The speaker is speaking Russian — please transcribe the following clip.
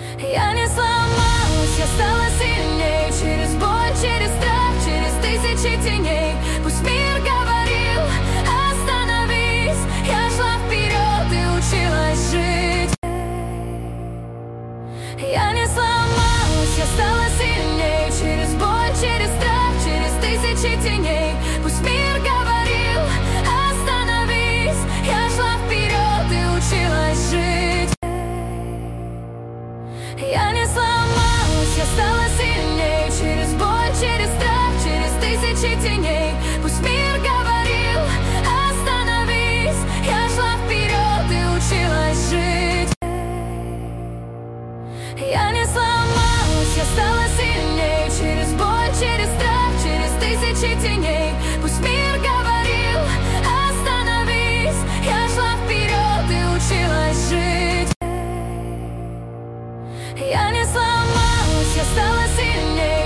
Я не сломалась, я стала сильней. Через боль, через страх, через тысячи теней. Пусть мир говорил: остановись. Я шла вперед и училась жить. Я не сломалась, я стала сильней. Через боль, через страх, через тысячи теней. Пусть мир говорил: остановись. Я шла вперед и училась жить. Я не сломалась, я стала сильней. Через боль, через страх, через тысячи теней. Пусть мир говорил: остановись. Я шла вперед и училась жить. Я не сломалась, я стала сильней. Через боль, через страх, через тысячи теней. Пусть мир говорил: остановись. Я шла вперед и училась жить. Я не сломалась, я стала сильней.